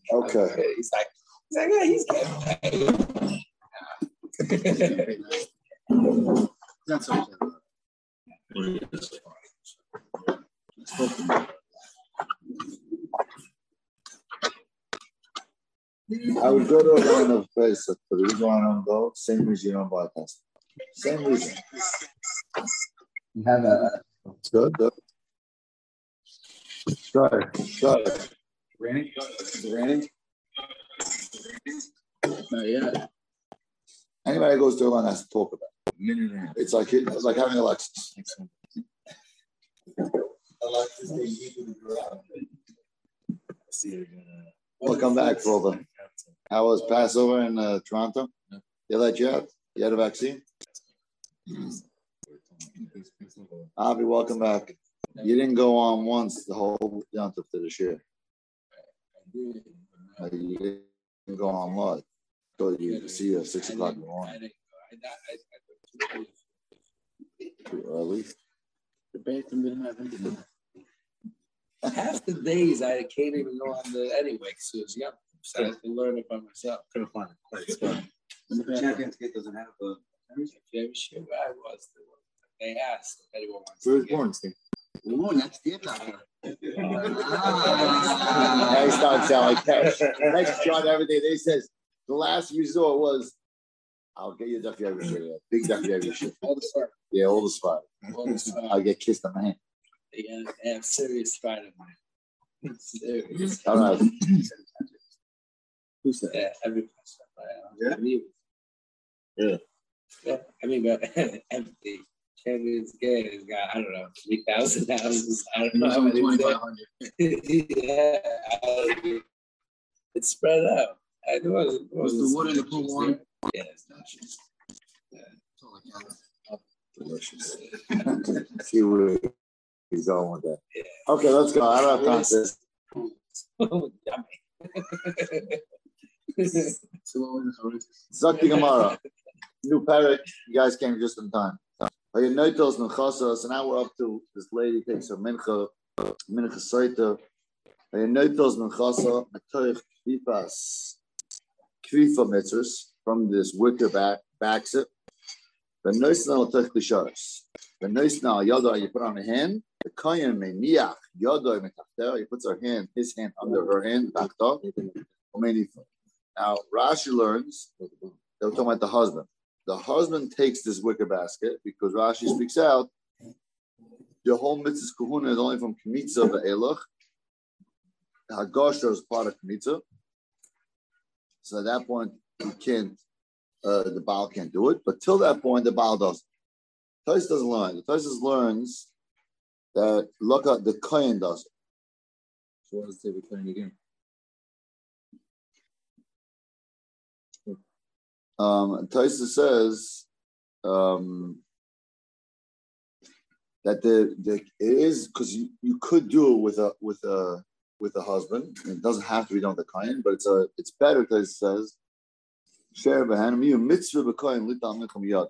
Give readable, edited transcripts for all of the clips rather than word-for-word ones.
Okay. He's like, yeah, he's getting paid. That's okay. I would go to a line of place, but the reason why I don't go, same reason you don't buy pasta. Same reason. You have a Good. Sure. raining? Is it raining? Not yet. Anybody who goes to a line has to talk about it. It's like having Alexis. Welcome back, brother. How was Passover in Toronto? They let you out? You had a vaccine? Avi, welcome back. You didn't go on once the whole Yom Tov to this year. You didn't go on what? So you see you at 6 o'clock in the morning. Too early. The bathroom didn't have anything. Half the days I can't even go on the anyway, so I have to learn it by myself. Couldn't find it. When the Champions Gate doesn't have a Championship, I was. They asked if anyone wants Where's to get Bornstein? Oh, next year. Now he starts selling cash. Next shot every day. They says the last resort was, I'll get you a Duffy every shit. Big Duffy every shit. all the spot. Yeah, all the spot. I'll get kissed on my hand. They have serious Spider-Man. Serious. All right. Who said? Yeah, every person. Yeah. Yeah, I mean, but empty. Champions Gate has got, I don't know, 3,000 houses. I don't know how many. 2,500. Yeah, it's spread out. I know it Was the wood in the pool warm? Yeah, it's not just. Delicious. See where he's going with that. Yeah. Okay, let's go. I don't have time for this. Zakti Gemara. New parrot. You guys came just in time. So now we're up to this lady takes her mincha soita. Kvifa mitzvahs from this wicker backs it. The noisnal take the shars. The noisnal yada you put on the hand. The kohen meniach yada metafter. He puts his hand under her hand. Now Rashi learns. They were talking about the husband. The husband takes this wicker basket because Rashi speaks out. The whole mitzvah kahuna is only from Kmitza ve'elach. Hagosha is part of Kmitza. So at that point, you can't, the Baal can't do it. But till that point, the Baal doesn't. Tais doesn't learn. The Tais learns that the Kohen does it. So what does it say with Kohen again? Taisa says that it is because you could do it with a husband. It doesn't have to be done with the kohen, but it's better. Taisa says share behind you mitzvah b'kohen litam micham yad.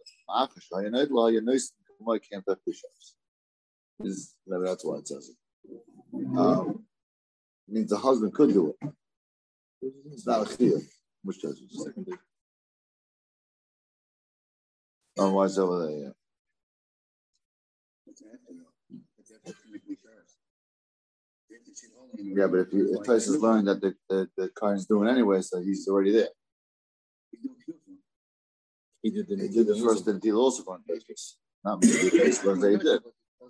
Maybe that's why it says it. Means the husband could do it. It's not a chiyuv. Which does it? Oh, why is over there? Yeah, but if Tyson is learning that the Kohen's doing anyway, so he's already there. He did the first deal also on basis. Not me. He learns that he did.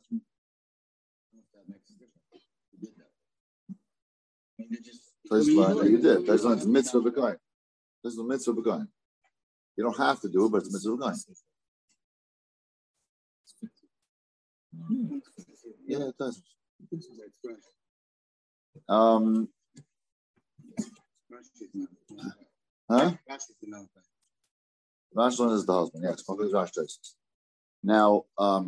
Tyson learned that you did. Tyson learned it's mitzvah b'kohen. This is the mitzvah b'kohen. You don't have to do it, but it's mitzvah b'kohen. Yeah, it does. Huh? Rashlan is the husband, yes. Now,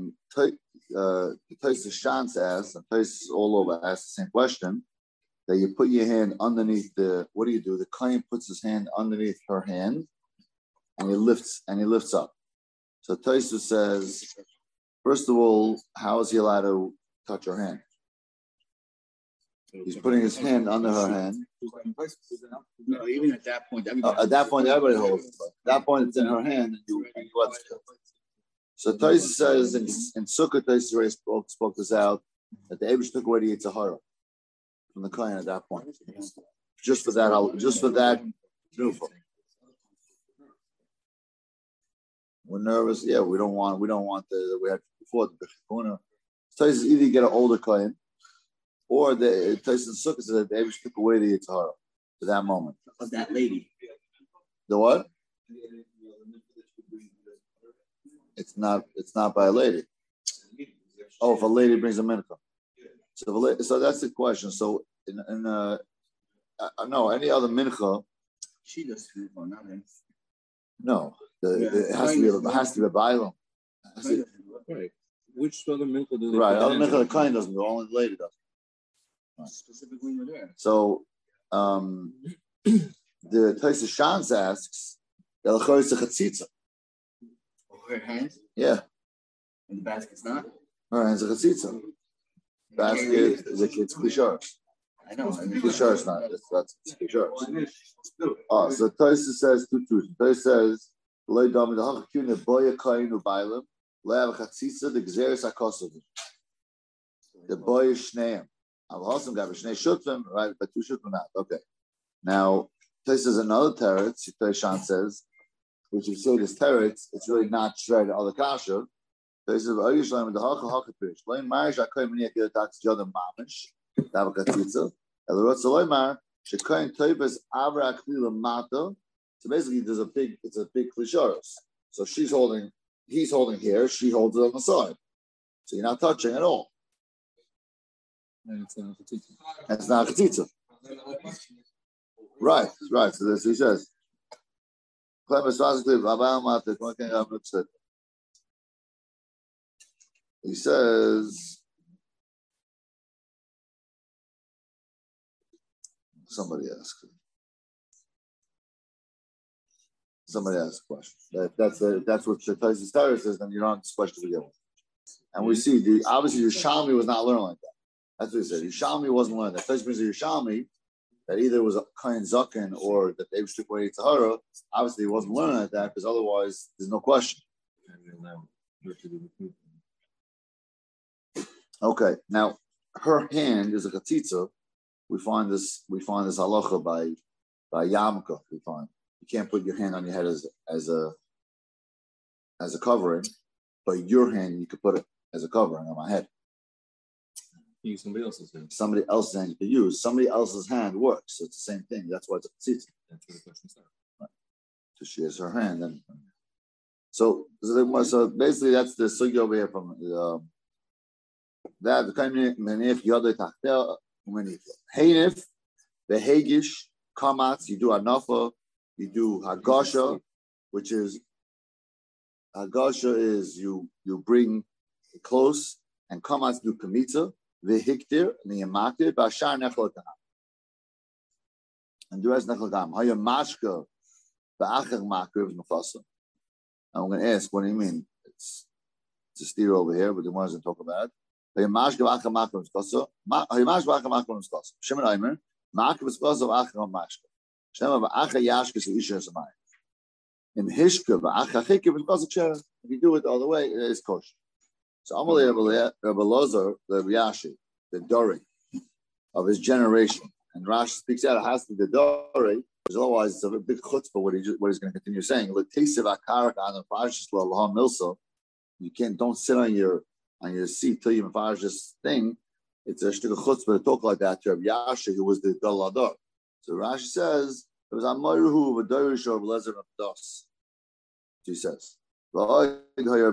Taisa Shantz asks, and Taisa all over asks the same question, that you put your hand underneath what do you do? The Kohen puts his hand underneath her hand, and he lifts up. So Taisa says, first of all, how is he allowed to touch her hand? He's putting his hand under her hand. No, even at that point, Everybody holds it. At that point, it's in her hand, and you let it go. So Taisa says in Sukkot, Taisa already spoke this out, that the Abish took away the Yitzhahara from the Kohen at that point. Just for that Tnufa. We're nervous. Yeah, we don't want we had before the Bechikuna. Taisa either you get an older Kohen, or the Taisa Sukkot says that the Abish took away the Yitzhahara for that moment. Of that lady. The what? It's not by a lady. Oh, if a lady brings a mincha. So that's the question. So no, any other mincha. She does food or nothing. No, it has to be a bailam. Right. Which other mincha do they? Right, other mincha the kind doesn't do. Only the lady does. Right. Specifically with her. So the Taisa Shans asks, her hands? Yeah. And the basket's not? Her hands are chatzitza. Basket is a kid's klishar. I know. Klishar is not. That's klishar. Oh, so Taisa says two truths. Taisa says, "Lei dami the hachakune boya kain ubailim le'av chatzitza the gzeres hakosov." The boy is shneim. Al hasam gav shnei shutvim, right? But two shutvim not. Okay. Now Taisa says another teretz. Taishan says, which you say this teretz, it's really not shred al kasha. Taisa says, "Are you shleim the hachakapirish? Lein marish akoy miniak yotax jodam mamish dav chatzitza." Elorot saloymar shekain toivas avra aklila mata. So basically, it's a big klisharos. So he's holding here, she holds it on the side. So you're not touching at all. And it's not chatzitza. And it's not chatzitza. Right. So this he says. He says, somebody asked a question. That's what Taisa Taira says, then you don't have this question to begin with. And we see, obviously, Yerushalmi was not learning like that. That's what he said. Yerushalmi wasn't learning that. Taisa brings a Yerushalmi that either it was a Kohen Zaken or that they took away Tahara. Obviously, he wasn't learning like that because otherwise, there's no question. Okay, now her hand is a chatzitza. We find this halacha by Yamka. We find you can't put your hand on your head as a covering, but your hand you could put it as a covering on my head. Use somebody else's hand. Somebody else's hand you could use. Somebody else's hand works. So it's the same thing. That's why it's a chatzitza. That's where the question starts. Right. So she has her hand. And so basically that's the sugi over here from that the kind of menif yodei tachtel umenif heinif the hagish kamatz. You do anafa. You do hagasha, which is you bring it close, and kamatz do kamitza. Vehiktir niyamakir bashar nechol kaham, and the rest nechol kaham. Haya mashka ba'achar makir v'nufasa. I'm going to ask, what do you mean? It's a steer over here, but the one doesn't talk about it. Haya mashka ba'achar makir v'nufasa. Haya mashka ba'achar makir v'nufasa. Shimon Aimer makir v'nufasa ba'achar mashka. Shema ba'achar yashka s'isha s'mayim. In hishka ba'achar chikir v'nufasa k'sher. If you do it all the way, it's kosher. So Amalei Rabbi Lozer, the Yashi, the Dori of his generation, and Rashi speaks out. It has to be the Dori, because otherwise it's a big chutzpah what he's going to continue saying. You don't sit on your seat till you mafarsh this thing. It's a shtick of chutzpah to talk like that to Rabbi Yashi, who was the Galador. So Rashi says it was Amaruhu v'Dori Shor B'Lezer Abdos. He says. There was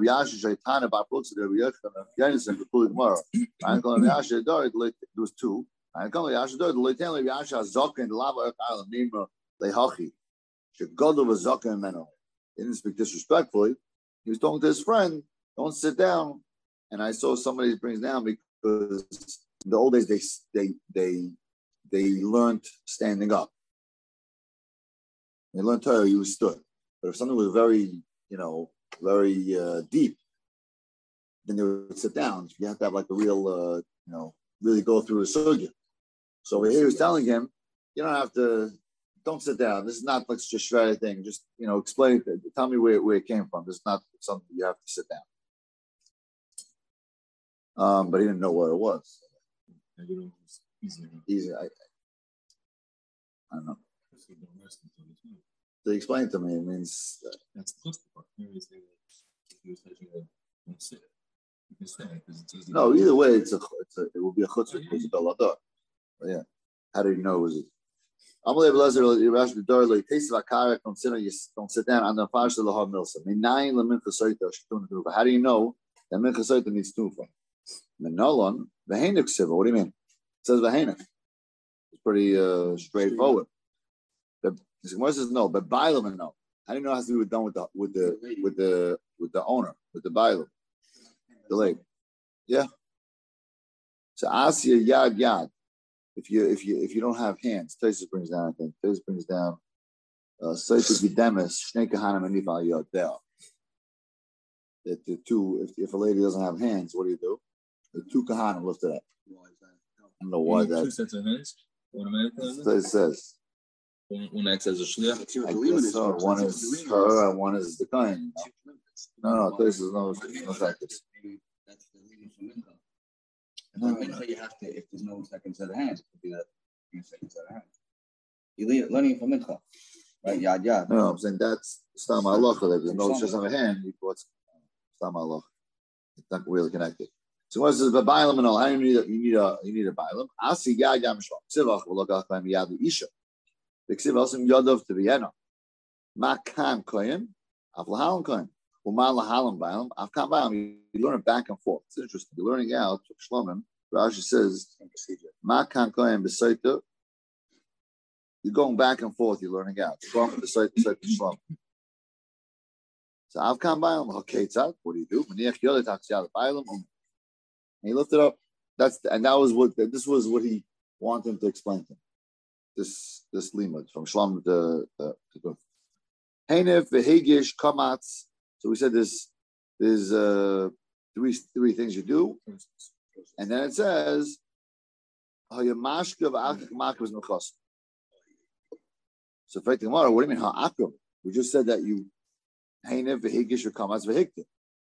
two. He didn't speak disrespectfully. He was talking to his friend, don't sit down. And I saw somebody brings down because in the old days they learned standing up. They learned Torah, you stood. But if something was very deep, then they would sit down. You have to have like a real, really go through a sugya. So he was telling him, you don't have to, don't sit down. This is not like just shred thing. Just, explain it. Tell me where it came from. This is not something you have to sit down. But he didn't know what it was. Easy. I don't know. They explained to me. It means that's the first part. Maybe he was touching it. Sit. You can say because it's easy. No, either way, it will be a chutzah. It's a belador. Yeah. How do you know? Was it? Amalei Blazer, Rash the door, like taste of akara. Don't sit down on the fash of the hard milsa. Minayin lemincha soita shtun tufa. How do you know that mincha soita needs tufa? Menolon v'heinik siva. What do you mean? It says v'heinik. It's pretty straightforward. The Gemara says no, but bailam and no. How do you know it has to be done with the owner, with the bailam, the leg? Yeah. So asya yad. If you don't have hands, Tosfos brings down. I think Tosfos brings down. Soita gidemes shnei kahanim anifal yodel. That the two, if a lady doesn't have hands, what do? The two kahanim lift it up. I don't know why that. Two sets of hands automatically. It says. One acts as a shliach. I guess so. One is her and one is the kain. No, this is no practice. No, you have to. If there's no second set of hands, it could be that second set of hands. You're learning from mincha, right? Yad. No, I'm saying that's stam halacha. There's no just on a hand. What's stam halacha? It's not really connected. So what says the bailam and all? How do you need a bailam? Asi yad mishlam. Tzivach v'lokach b'hem yad isha. The ksiv also yadav to Vienna. Makan kohen, avlahalam kohen. Lahalam bailam, avkan bailam. You learn it back and forth. It's interesting. You're learning out. Shlomim. Rashi says, "Makan kohen b'saita." You're going back and forth. You're learning out. You're going from the site to Shlomim. So avkan bailam. Okay, what do you do? Maniach yodet haksiyad bailam. And he lifted up. This was what he wanted him to explain to him. This limud from Shlam to Heinef v'hegish kamatz. So we said there's three things you do, and then it says hayamashka v'akmak was. So what do you mean ha'akum? We just said that you Heinef v'hegish kamatz v'hiktim.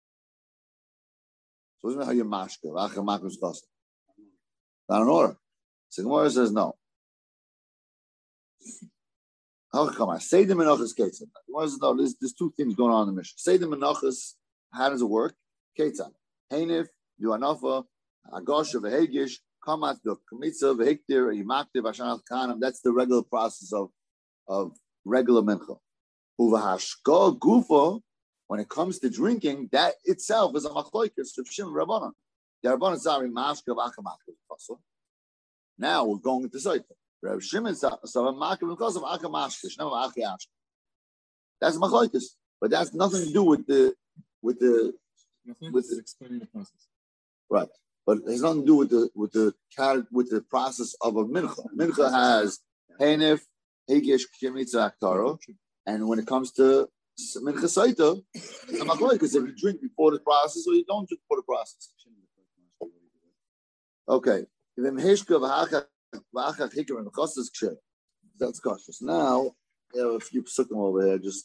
So what does it mean hayamashka v'akmak was? Not in order. So Gemara says no. Say the menachas ketzad. No, there's two things going on in the mission. Say the menachas. How does it work? Ketzad. Heinif, do anafa, agosha v'hegish, kamat do kamitza v'hiktir yimaktiv ashanach kanam. That's the regular process of regular mincha. Uvahashka gufa. When it comes to drinking, that itself is a machloikas of Shimon Rabbanan. The Rabbanan zari mashka v'akamaktiv pasuk. Now we're going into Saita. Reb Shimon said, "That's machlokes, but that's nothing to do with the explaining the process, right? But it has nothing to do with the process of a mincha. Mincha has heinef, hegish, kemitza, aktaro, and when it comes to mincha saita, it's a machlokes if you drink before the process or you don't drink before the process. Okay, that's cautious. Now, we have a few psukim over here. Just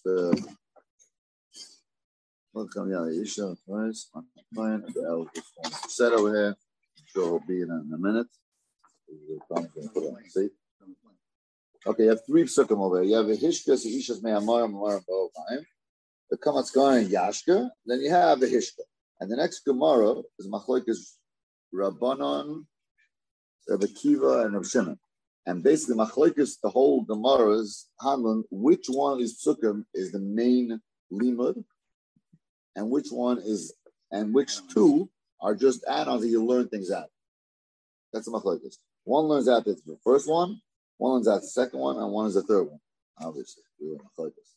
welcome, Isha. Set over here. I'm sure he'll be in a minute. Okay, you have three psukim over here. You have a hishka, Isha's me'amar, ba'ovaim. The kamatz going and yashka. Then you have the hishka, and the next gemara is machlokes Rabbanon, Rabbi Kiva, and Rabbi Shimon. And basically, machlokes, the whole Gemara's handling, which one of these psukim is the main limud, and which two are just add-ons that you learn things out. That's the machlokes. One learns out the first one learns out the second one, and one is the third one. Obviously, we learn machlokes.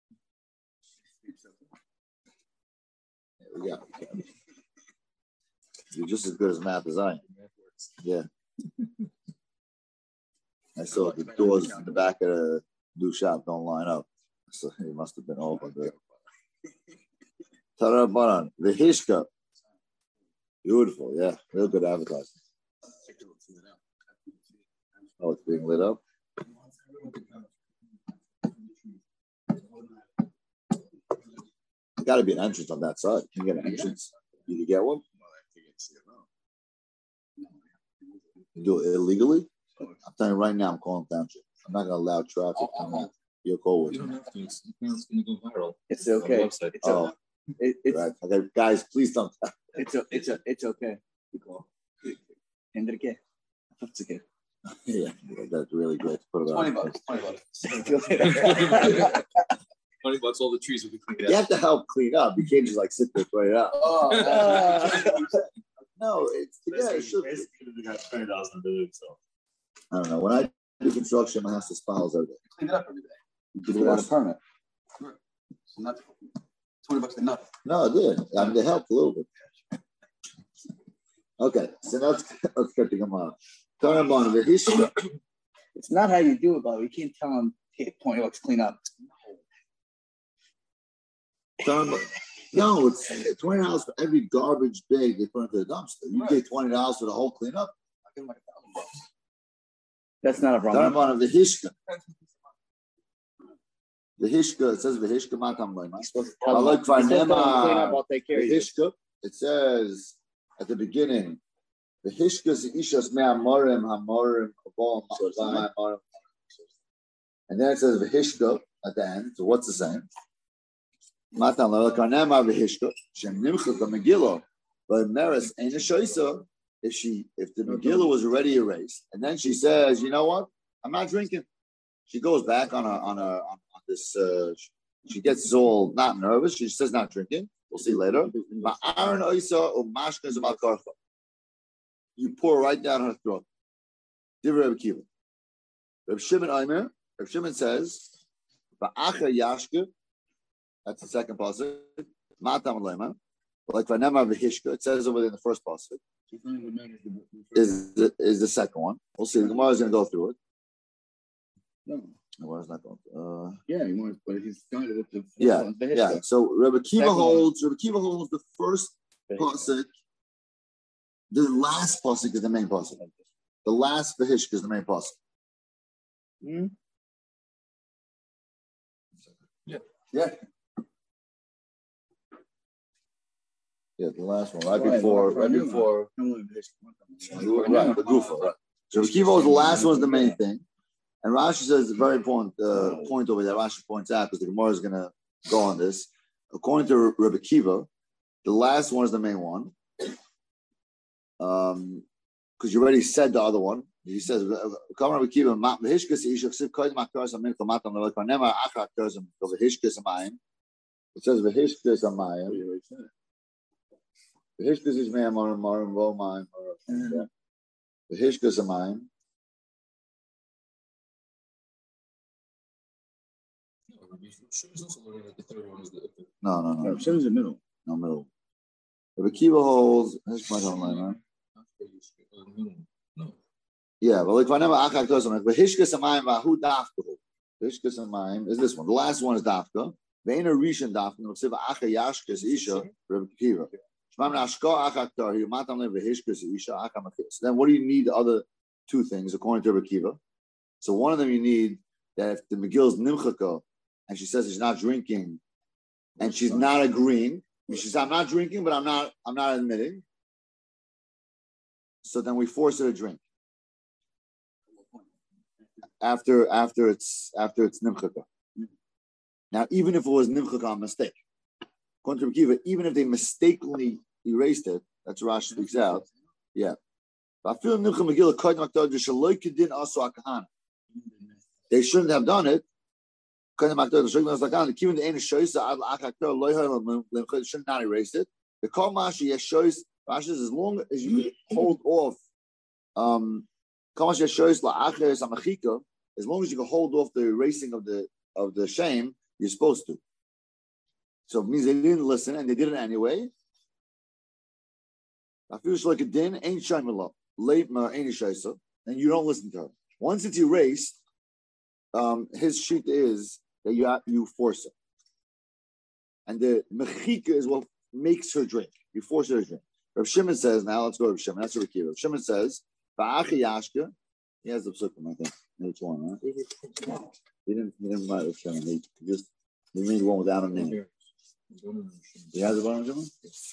There we go. You're just as good as math as I am. Yeah. I saw the doors in the back of the new shop don't line up. So it must have been open there. Tarabanan, the Hishka. Beautiful, yeah. Real good advertising. Oh, it's being lit up. There got to be an entrance on that side. Can you get an entrance? Did you get one? You do it illegally? I'm telling you right now, I'm calling township. I'm not going to allow traffic coming. You're cool with You it. don't have to. It's going to go viral. It's On the okay. website. Oh, It's right. Okay, guys, please don't. it's okay. Enrique. It's okay. Yeah, that's really great. Put it on. $20. $20, all the trees will be cleaned You out. have to help clean up. You can't just like sit there, throw it out. No, it's it should. Basically, we got $20 to do it, so. I don't know. When I do construction, my house is files every day. Clean it up every day. You do it without a permit. Right. So nothing. $20 to nothing. No, it did. I mean, they helped a little bit. Okay, so let's get the Gemara. It's not how you do it, but we can't tell them, hey, $20 clean up. No, it's $20 for every garbage bag they put into the dumpster. You pay $20 for the whole cleanup. I give them like $1,000. That's not a problem. Darman of the Hishka. The Hishka, it says the Hishka Matam Loima. I like I'll take care the of you. Hishka. It says at the beginning, the Hishka is Ishas Me'amorim Hamorim Abom Hamorim. And then it says the Hishka at the end. So what's the same? Matan Loima Karnema the Hishka. Shem Nimchut the Megillah. But Meris ain't a Shoisa. If the Megillah was already erased, and then she says, you know what? I'm not drinking. She goes back on this. She gets all not nervous. She says not drinking. We'll see later. You pour right down her throat. Divrei Reb Akiva. Reb Shimon Aimer. Reb Shimon says, "Ba'acher yashke." That's the second pasuk. Matam lema. Like v'nemar v'hishka. It says over there in the first pasuk. Is the second one. We'll see. The Gemara is going to go through it. No. The Gemara's not going to. Yeah, he wants, but he's started with the Yeah. So Rebbe Akiva holds the first pasuk. The last pasuk is the main pasuk. The last v'hishka is the main pasuk. Hmm? Yeah. Yeah, the last one, right before. Right, the Gufa, right. So Kiva is the last one, is the main thing. And Rashi says a very important point over there. Rashi points out, because the Gemara is going to go on this. According to Rebbe Kiva, the last one is the main one. Because you already said the other one. He says, Rebbe Kiva, it says, V'hishkas amayim. V'hishkas is me'am marim vo mayim. V'hishkas amayim. No. Shim's in the middle. No, middle. Rebbe Kiva holds, yeah, but like whenever Achak does something, but Hishkas Amayim Vahu Dafka. Hishkas Amayim is this one. The last one is Dafka. Veina Rishon Dafka. No Siva Acha Yashkas Isha Rebbe Kiva. Shmam Nashka Achak Tar. You matam lev Hishkas Isha Acham Achis. Then what do you need? The other two things according to Rebbe Kiva. So one of them you need that if the Megill's Nimchaka and she says she's not drinking and she's not agreeing. She says I'm not drinking, but I'm not admitting. So then we force her to drink. After it's nimchaka. Now, even if it was nimchaka on mistake, according to Kiva, even if they mistakenly erased it, that's Rashi speaks out. Yeah. They shouldn't have done it. Should not erase it. The kol mashi yeshois. Rashi says as long as you can hold off. As long as you can hold off the erasing of the shame, you're supposed to. So it means they didn't listen and they did it anyway. I feel like a din ain't shame late ain't shaisa, and you don't listen to her. Once it's erased, his sheet is that you force it, and the mechika is what makes her drink. You force her to drink. Rav Shimon says now. Let's go to Rav Shimon. That's Rav Kiva. Rav Shimon says, "Ba'achi yashka." He has the psukim, I think. Which one, right? He didn't write the Shimon. He made one without a name. He has a Baruch Shimon?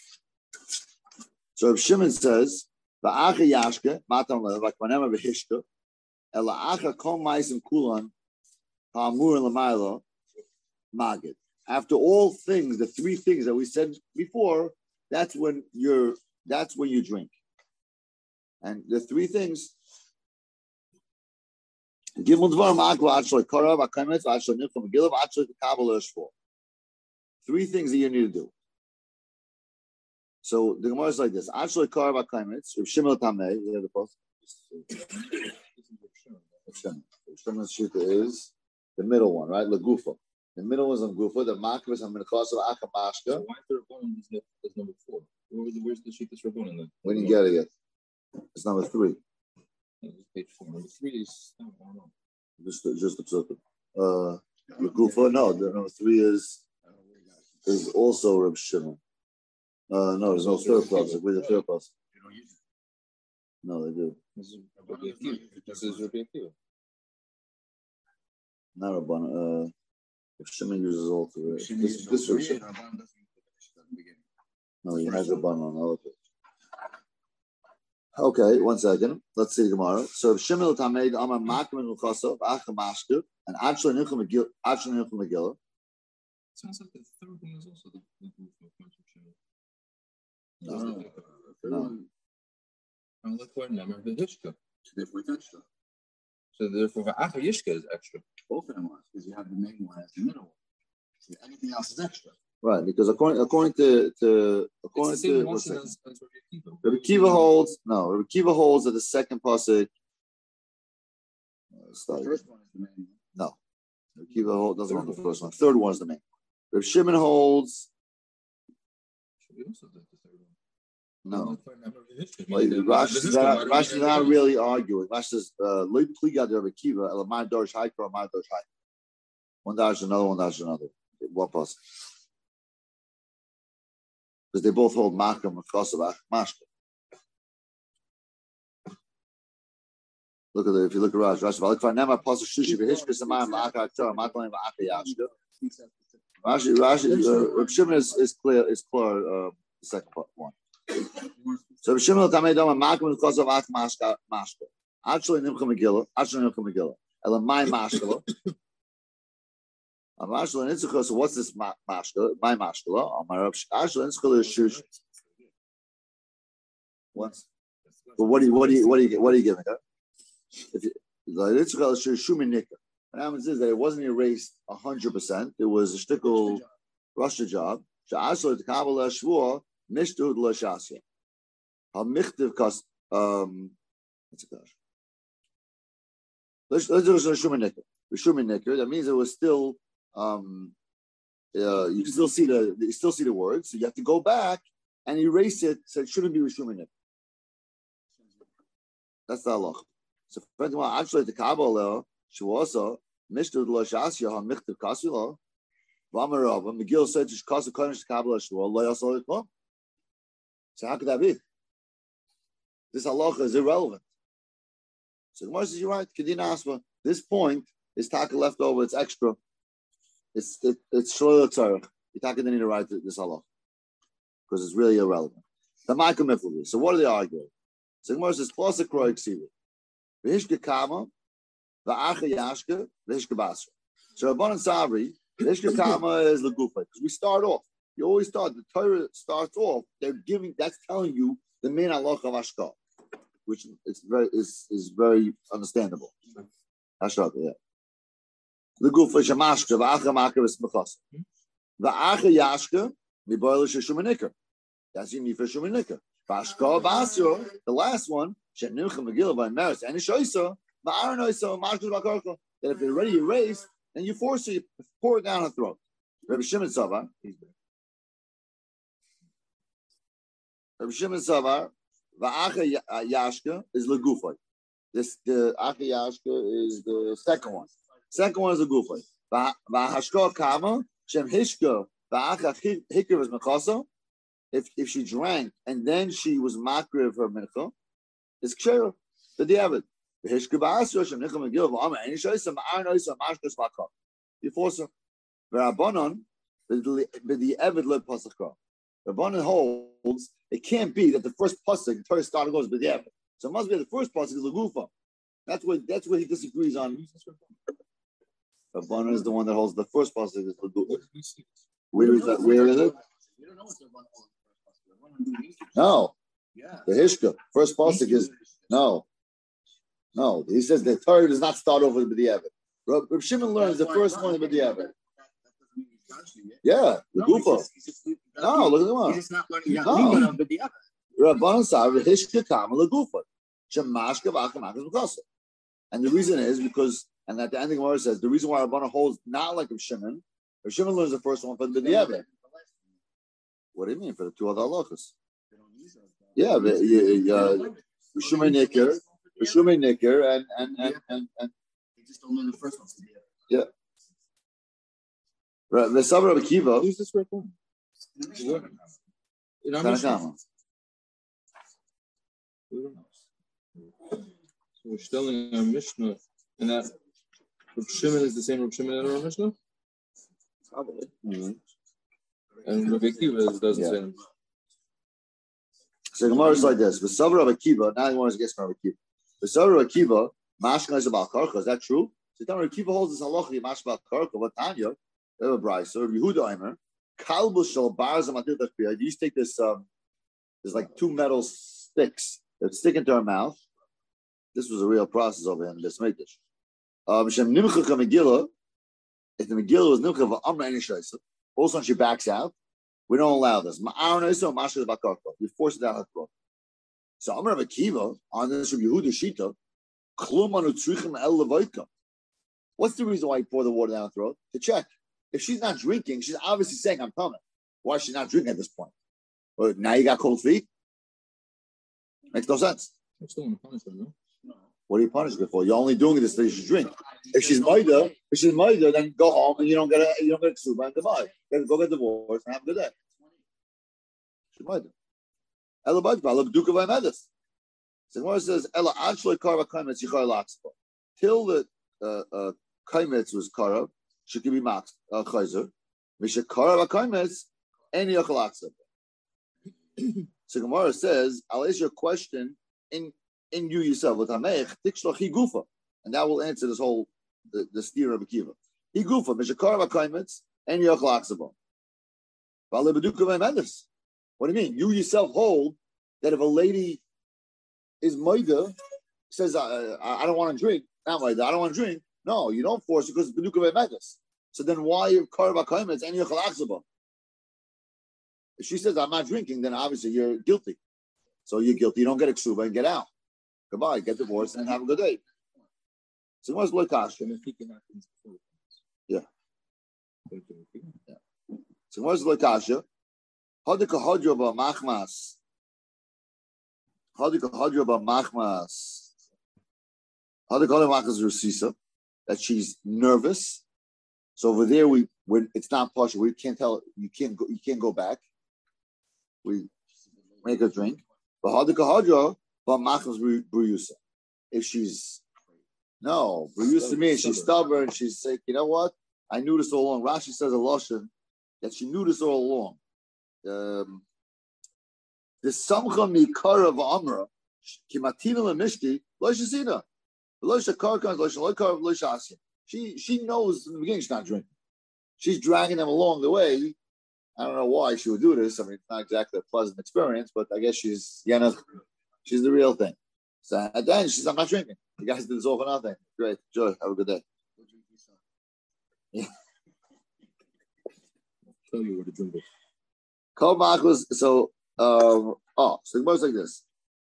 So if Shimon says, Va'acha yashke, matam levak, vanema v'hishke, ela acha kol ma'asim kulan, ha'amur l'maylo, magid. After all things, the three things that we said before, that's when you drink. And the three things, Gimel Dvar Ma'akva Atzloy Karav Akametz Atzloy Nichol Megilav Atzloy Kabbalah Shvor. Three things that you need to do. So the Gemara is like this: Atzloy Karav Akametz Rav Shimon Tamei. You have the post. Shimon's shita is the middle one, right? Lagufa. The middle is on Gufa. The Makva is on Minchas of Achamashka. Why the Rabbanon is number 4? Where's the shita Rabbanon then? We didn't get it yet. It's number 3. Page 4. Number 3 is Just the psukim. The Gufa, no. The number 3 is also Reb Shimon. No, there's no third pasuk. Where's the third pasuk? No, they do. This is Rabbi Akiva. Not Rabban. Reb Shimon uses all three. This Reb Shimon. No, he has Rabban on all of it. Okay, one second. Let's see tomorrow. So Shimon Tameid Amar Makman Uchasav Acha Mashkev and Achla Nichel Megillah. Sounds like the third one is also the group of Shimon. No. I'm looking for number the Hishka. Therefore, it's extra. So therefore, Acha Yishka is extra. Both of them are, because you have the main one as the middle one. So anything else is extra. Right, because according to what's Rabbi Kiva holds that the second pasuk. The first one is the main one. No, Rabbi Kiva doesn't hold the first one. Third one is the main. Rabbi Shimon holds. We also did the third one. No. Rashi is not really arguing. Rashi says, "Lo pliga de Rabbi Kiva, elamai dorish haikra, my dorish haikra." One dash another, one dash another. One pasuk. Because they both hold Makam and Chosav Mashka. Look at it. If you look at Rashi, Rashi, Shimon is clear. The second part one. So Shimon Tamei Dama Makam and Chosav Mashka. Actually, Nimcha Megillah. Elamai Mashka. So what's this mashkala? My mashkala. What? But what are you giving her? What happens is that it wasn't erased 100%. It was a shtickle Russia job. What's it called? Let's do Shuminikar. That means it was still. You still see the words, so you have to go back and erase it. So it shouldn't be Rishuminik. That's the halach. So actually the Kabbalah Shuasa Mishtud Lo Shasya Ha Michtav Kasula Vamarava McGill said to Kasa Konish Kabbalah Shua Lo Yasol Iklom. So how could that be? This halacha is irrelevant. So the Gemara says you're right. Kedina Asma. This point is taka left over. It's extra. It's shloil tzarich. You taka didn't need to write this halach because it's really irrelevant. The Michael Mifli. So what are they arguing? So Gemara says plus a kroy ksiva. V'hishke kama v'acha yashke v'hishke basra. So Rabban and Savri v'hishke kama is legufa because we start off. You always start. The Torah starts off. That's telling you the main halacha of Ashka, which is very understandable. Ashka, yeah. Legufa shemashke v'acha makav esmechas. V'acha yashke miboil sheshumanikar. That's you need for shumanikar. V'ashka basra, the last one shenucha megillah by meris and ishoisa v'aronoisa mashke v'akarcha. That if they're already erased, then you force it, you pour it down her throat. Rabbi Shimon Savar, v'acha yashke is legufa. The acha yashke is the second one. Second one is a gufay. V'hashka kama shem hishka v'acha hikr is mechasa. If she drank and then she was makriv her mincha, it's ksher. The diavad. You force her. Rabbanon holds it can't be that the first pasuk the Torah started goes with the Evid. So it must be the first pasuk is Lagufa. That's where he disagrees on. Rabbanon is the one that holds the first pasuk is Lagufa. Where is that? Where is it? No. Yeah. The Hishka. First pasuk is no. No. He says the Torah does not start over with the Evid. Reb Shimon learns the first one with the Evid. Yeah, the Gufa. No, look at the one. He's just not learning. No. Rabbanon Sav Hishka Kama Lagufa. Shemashka V'Achamakas Mukasa. And the reason is because, and at the end of the Gemara says, the reason why Rabbanon holds not like Reb Shimon learns the first one from the Evid. What do you mean for the two other halachas? Yeah, but Rishumei Nicker, and They just don't learn the first one. Yeah. Right, the Sabra of Akiva. Who's this right one? In our Mishnah. So we're still in our Mishnah, and that Reb Shimon is the same Reb Shimon in our Mishnah? Probably. And Reb Akiva doesn't say him. So Gemara is like this: the Sabra of Akiva. Now Gemara is against Reb Akiva. The Sabra of Akiva, Mashka is about Karka. Is that true? So Reb Akiva holds this halacha Mashka about Karka. What Tanya? They have a bride. So Yehuda Aimer, Kalbu shel barza matil tachpiyah. You used to take this. There's like two metal sticks that stick into our mouth. This was a real process over here in this Mikdash. Shem nimcha Megillah. If the Megillah was nimcha of Amra Eni Shaisa, also when she backs out, we don't allow this. Ma'aron Isa Mashka Bakarka. You force it down her throat. So Amar of Akiva on this from Yehuda Shita, Klum anu tzrichim el levaika. What's the reason why you pour the water down her throat? To check. If she's not drinking, she's obviously saying, I'm coming. Why is she not drinking at this point? Well, now you got cold feet? Makes no sense. I'm still want to punish her, no? What are you punishing her for? You're only doing this so you should drink. If she's Maida, then go home and you don't get ksuba and divide. Go get divorced and have a good day. She's Maida. Ella Bajba, Duke of Imedis. So Gemara says, Ella actually karva kaimetz yichar laxpa. Till the kaimetz was karva, she could be max chayzer. Mishakara v'kaimetz any yachalaksa. So Gemara says, I'll ask you a question in you yourself with Hameich Tikshloch Gufa, and that will answer this whole the steer of Akiva. He Gufa Mishakara v'kaimetz any yachalaksa. What do you mean? You yourself hold that if a lady is maida, says I don't want to drink, not maida, I don't want to drink. No, you don't force it because it's B'duka Ve'megas. So then why Karba Kaimetz and Yochel Aksaba? If she says, I'm not drinking, then obviously you're guilty. So you're guilty. You don't get a ksuba and get out. Goodbye. Get divorced and have a good day. So what's Loikash? Yeah. So what's Loikasha? Hadika Hadroba Machmas. Hadika Hadroba Machmas. Hadika Hadroba Machmas Rusisa. That she's nervous. So over there, when it's not partial, we can't tell. You can't go back. We make her drink. But hadika hadra, but machmas bruyusa. If she's bruyusa means she's stubborn. She's like, you know what? I knew this all along. Rashi says a lashon that she knew this all along. The samcha mikara v'amra kimatina lemishti lo shasina. She knows in the beginning she's not drinking. She's dragging them along the way. I don't know why she would do this. I mean, it's not exactly a pleasant experience, but I guess she's the real thing. So at the end, she says, I'm not drinking. You guys did this all for nothing. Great. Enjoy. Have a good day. Yeah. I'll tell you where to drink it. So the Gemara's like this.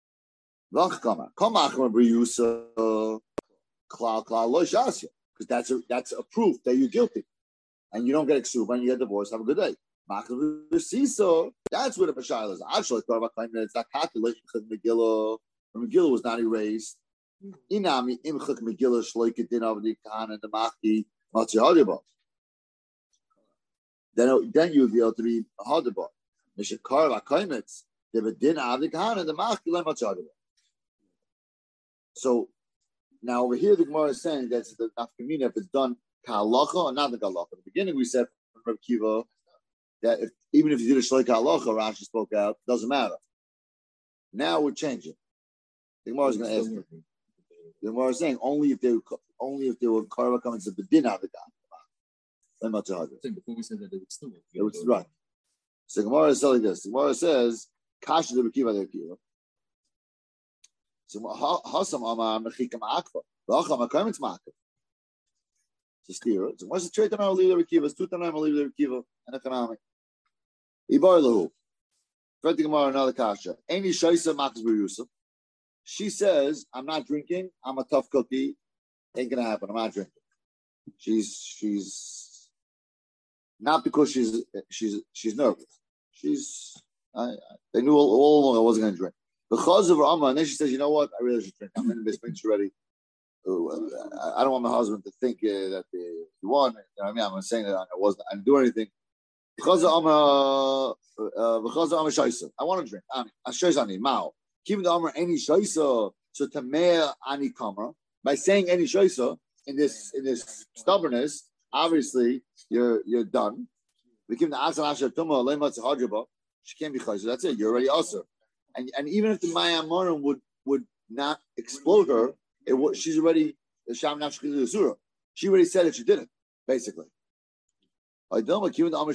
Because that's a proof that you're guilty, and you don't get exuba and you get divorced. Have a good day. That's where the pashayla is. Actually, it's not calculated because Megillah was not erased. Inami imchak Megillah shloike din of the kahan and the machki matzihadiba. Then you would be able to be hadiba. Mishakar v'kaimetz the din of the kahan and the machki le matzihadiba. So Now over here, the Gemara is saying that's the nafkamina if it's done ka'alacha or not the ka'alacha. At the beginning, we said from Reb Kiva that even if you did a shloik ka'alacha, Rashi spoke out, doesn't matter. Now we're changing. The Gemara is going to ask. The Gemara is saying only if they were karva coming to the din out of the guy. Before we said that they would still. It was right. So the Gemara is telling this. The Gemara says kasha the Kiva the Kiva. So Hasam Amar Mechikam Akva. V'acham Akamitz Makav. It's a steer. So what's the trade Tanah Oliv Rekiva? It's 2 Tanah Oliv Rekiva and economic. Ibar Lahu. Fred Gemara another kasha. Any Shaisa Makas Yusuf. She says, "I'm not drinking. I'm a tough cookie. Ain't gonna happen. I'm not drinking." She's not because she's nervous. They knew all along I wasn't gonna drink. Because of Rama, and then she says, "You know what? I really should drink. I'm in this bench already. I don't want my husband to think that he won. You know what I mean? I'm not saying that I didn't do anything. Because of Rama, Shaisa, I want to drink. I Shaisa ani Mao. Keeping the Amar any Shaisa, so Tamea ani Kamar by saying any Shaisa in this stubbornness. Obviously, you're done. We give the Asal Asher Tuma Leimatz Hajaba. She can't be Shaisa. That's it. You're already Asr. And even if the Maya Marim would not explode her, she's already the Sham Nafshki Surah. She already said that she didn't, basically. No,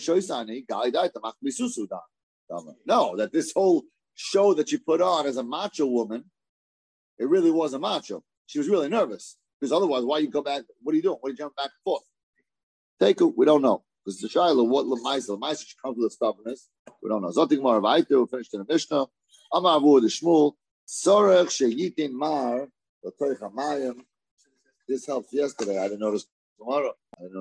that this whole show that she put on as a macho woman, it really was a macho. She was really nervous. Because otherwise, why you go back? What are you doing? Why are you jumping back and forth? Take it, we don't know. Because the Shiloh, what Lamaisa she comes with stubbornness. We don't know. Zotik Mar Vaitu, finished in the Mishnah. Amar Abu the Shmuel, Sorech Sheyitin Mar, the Toich Hamayim. This helped yesterday. I didn't notice tomorrow.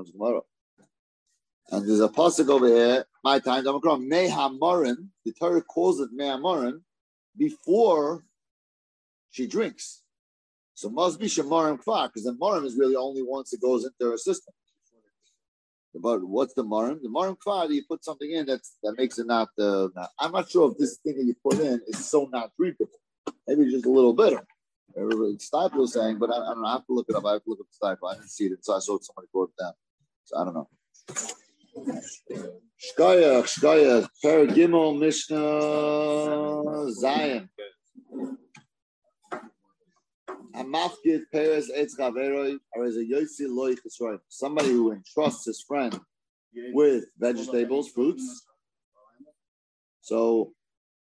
And there's a pasuk over here. My time, Mei Hamorin. The Torah calls it Mei Hamorin before she drinks. So it must be Shemorim Kfar, because the Morim is really only once it goes into her system. But what's the Morim? The Morim Kfar, you put something in that makes it not. I'm not sure if this thing that you put in is so not drinkable. Maybe just a little bitter. Stipe was saying, but I don't know. I have to look it up. I have to look up the Stipe. I didn't see it, so I saw somebody wrote it down. So I don't know. Shkayach, Paragimel Mishnah Zion. Hamafkid Peres Eitz Chaveroi, or is a Yotzi Loi Chesroim. Somebody who entrusts his friend with vegetables, fruits. So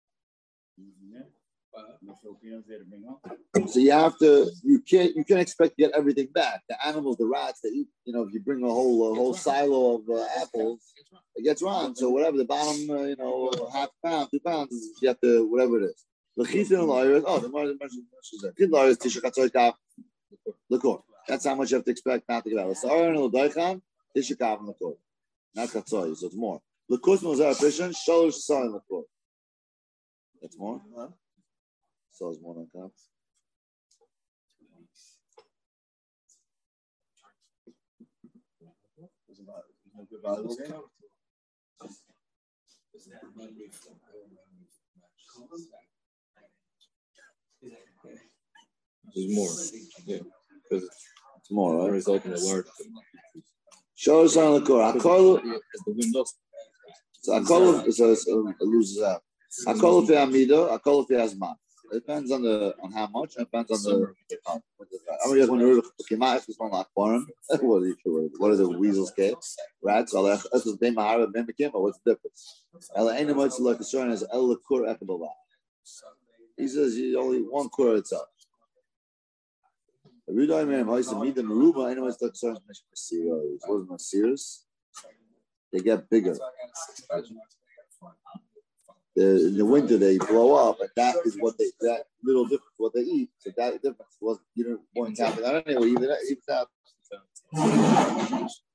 you can't expect to get everything back. The animals, the rats, they eat. You know, if you bring a whole silo of apples, it gets rotten. So whatever the bottom, half pound, 2 pounds, you have to whatever it is. The that's how much you have to expect not to get out. So not katsoy, so it's more. That's more. So it's more than that. There's more. Yeah. It's more, right? Result in a large. Show us on the core. I call it. The windows. So I call it. So it loses out. I call it the Amida. I call it the Asman. It depends on how much. It depends on the. I mean, just when you're looking at this one like foreign. What are the weasels? Rats. What's the difference? He says only one kur itself. Wasn't serious. They get bigger. In the winter they blow up, and that is that little difference what they eat. So that difference was you don't want to happen. Anyway, even that.